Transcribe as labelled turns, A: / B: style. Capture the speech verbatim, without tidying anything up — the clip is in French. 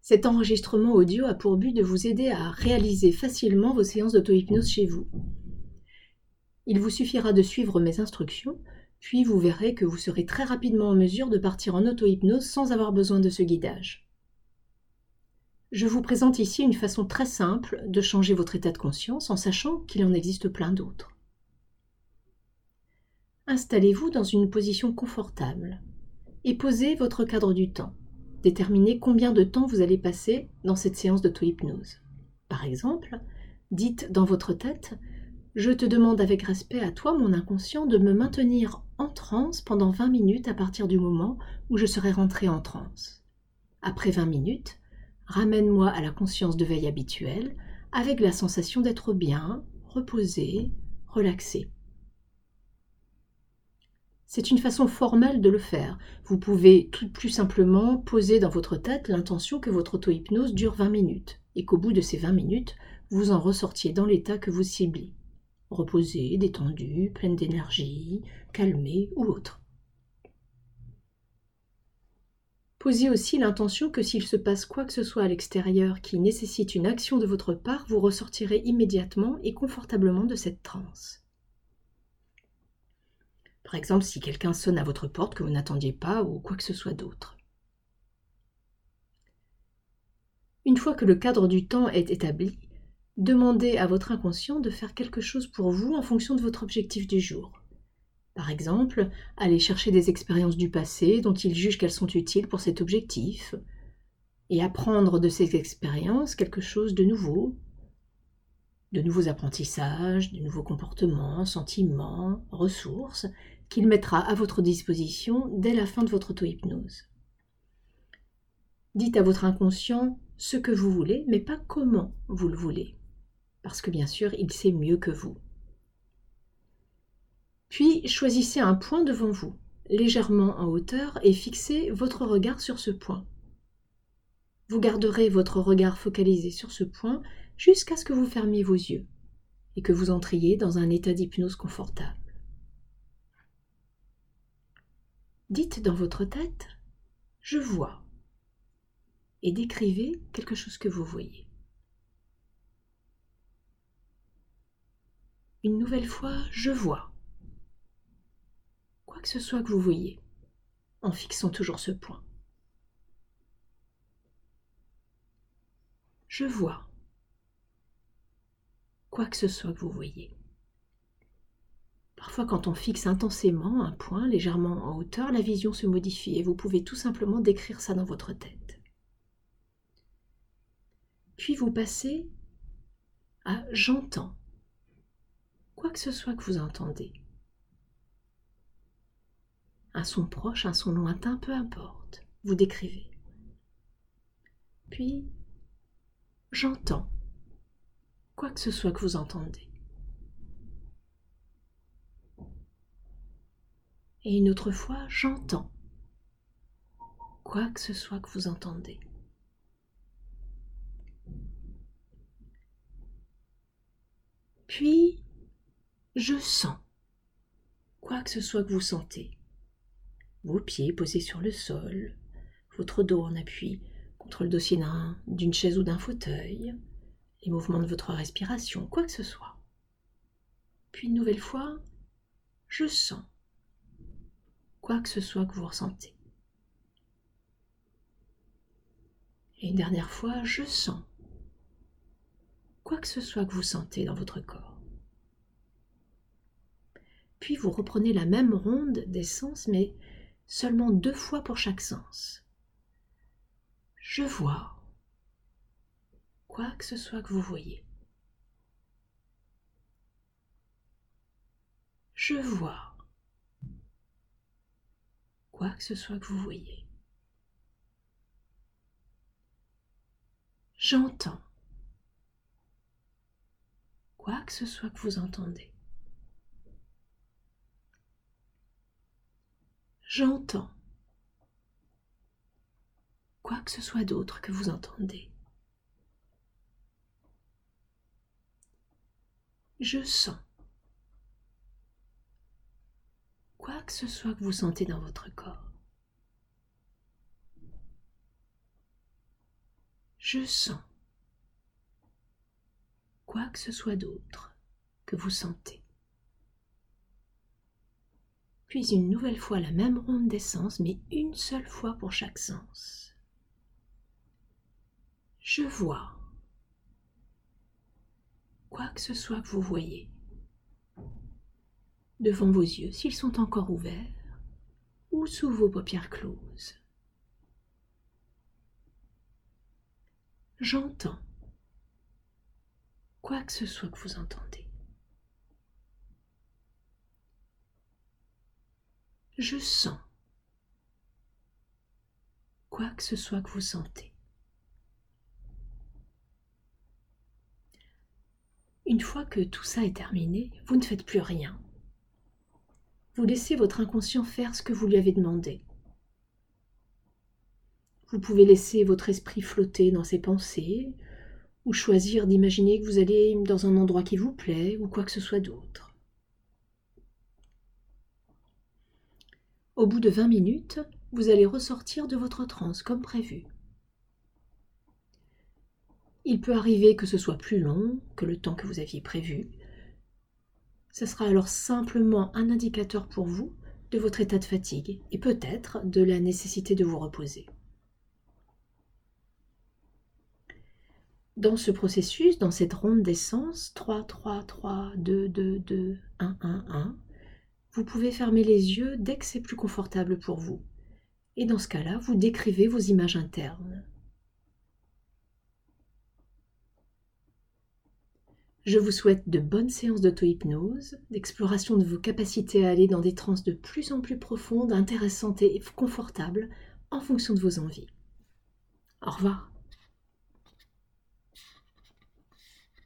A: Cet enregistrement audio a pour but de vous aider à réaliser facilement vos séances d'auto-hypnose chez vous. Il vous suffira de suivre mes instructions, puis vous verrez que vous serez très rapidement en mesure de partir en auto-hypnose sans avoir besoin de ce guidage. Je vous présente ici une façon très simple de changer votre état de conscience en sachant qu'il en existe plein d'autres. Installez-vous dans une position confortable et posez votre cadre du temps. Déterminez combien de temps vous allez passer dans cette séance d'auto-hypnose. Par exemple, dites dans votre tête « Je te demande avec respect à toi, mon inconscient, de me maintenir en transe pendant vingt minutes à partir du moment où je serai rentré en transe. Après vingt minutes, ramène-moi à la conscience de veille habituelle avec la sensation d'être bien, reposé, relaxé. » C'est une façon formelle de le faire. Vous pouvez tout plus simplement poser dans votre tête l'intention que votre auto-hypnose dure vingt minutes et qu'au bout de ces vingt minutes, vous en ressortiez dans l'état que vous ciblez. Reposé, détendu, pleine d'énergie, calmé ou autre. Posez aussi l'intention que s'il se passe quoi que ce soit à l'extérieur qui nécessite une action de votre part, vous ressortirez immédiatement et confortablement de cette transe. Par exemple, si quelqu'un sonne à votre porte que vous n'attendiez pas ou quoi que ce soit d'autre. Une fois que le cadre du temps est établi, demandez à votre inconscient de faire quelque chose pour vous en fonction de votre objectif du jour. Par exemple, aller chercher des expériences du passé dont il juge qu'elles sont utiles pour cet objectif et apprendre de ces expériences quelque chose de nouveau, de nouveaux apprentissages, de nouveaux comportements, sentiments, ressources qu'il mettra à votre disposition dès la fin de votre auto-hypnose. Dites à votre inconscient ce que vous voulez, mais pas comment vous le voulez, parce que bien sûr, il sait mieux que vous. Puis, choisissez un point devant vous, légèrement en hauteur, et fixez votre regard sur ce point. Vous garderez votre regard focalisé sur ce point jusqu'à ce que vous fermiez vos yeux et que vous entriez dans un état d'hypnose confortable. Dites dans votre tête « Je vois » et décrivez quelque chose que vous voyez. Une nouvelle fois « Je vois » quoi que ce soit que vous voyez, en fixant toujours ce point. Je vois quoi que ce soit que vous voyez. Parfois, quand on fixe intensément un point légèrement en hauteur, la vision se modifie et vous pouvez tout simplement décrire ça dans votre tête. Puis vous passez à « j'entends » quoi que ce soit que vous entendez. Un son proche, un son lointain, peu importe, vous décrivez. Puis, j'entends quoi que ce soit que vous entendez. Et une autre fois, j'entends quoi que ce soit que vous entendez. Puis, je sens quoi que ce soit que vous sentez. Vos pieds posés sur le sol, votre dos en appui contre le dossier d'un, d'une chaise ou d'un fauteuil, les mouvements de votre respiration, quoi que ce soit. Puis une nouvelle fois, je sens quoi que ce soit que vous ressentez. Et une dernière fois, je sens quoi que ce soit que vous sentez dans votre corps. Puis vous reprenez la même ronde des sens, mais seulement deux fois pour chaque sens. Je vois quoi que ce soit que vous voyez. Je vois quoi que ce soit que vous voyez. J'entends quoi que ce soit que vous entendez. J'entends quoi que ce soit d'autre que vous entendez. Je sens quoi que ce soit que vous sentez dans votre corps. Je sens. Quoi que ce soit d'autre que vous sentez. Puis une nouvelle fois la même ronde des sens, mais une seule fois pour chaque sens. Je vois. Quoi que ce soit que vous voyez. Devant vos yeux, s'ils sont encore ouverts, ou sous vos paupières closes. J'entends. Quoi que ce soit que vous entendez. Je sens. Quoi que ce soit que vous sentez. Une fois que tout ça est terminé, vous ne faites plus rien. Vous laissez votre inconscient faire ce que vous lui avez demandé. Vous pouvez laisser votre esprit flotter dans ses pensées, ou choisir d'imaginer que vous allez dans un endroit qui vous plaît, ou quoi que ce soit d'autre. Au bout de vingt minutes, vous allez ressortir de votre transe comme prévu. Il peut arriver que ce soit plus long que le temps que vous aviez prévu. Ce sera alors simplement un indicateur pour vous de votre état de fatigue et peut-être de la nécessité de vous reposer. Dans ce processus, dans cette ronde des sens, trois, trois, trois, deux, deux, deux, un, un, un, vous pouvez fermer les yeux dès que c'est plus confortable pour vous. Et dans ce cas-là, vous décrivez vos images internes. Je vous souhaite de bonnes séances d'auto-hypnose, d'exploration de vos capacités à aller dans des transes de plus en plus profondes, intéressantes et confortables en fonction de vos envies. Au revoir.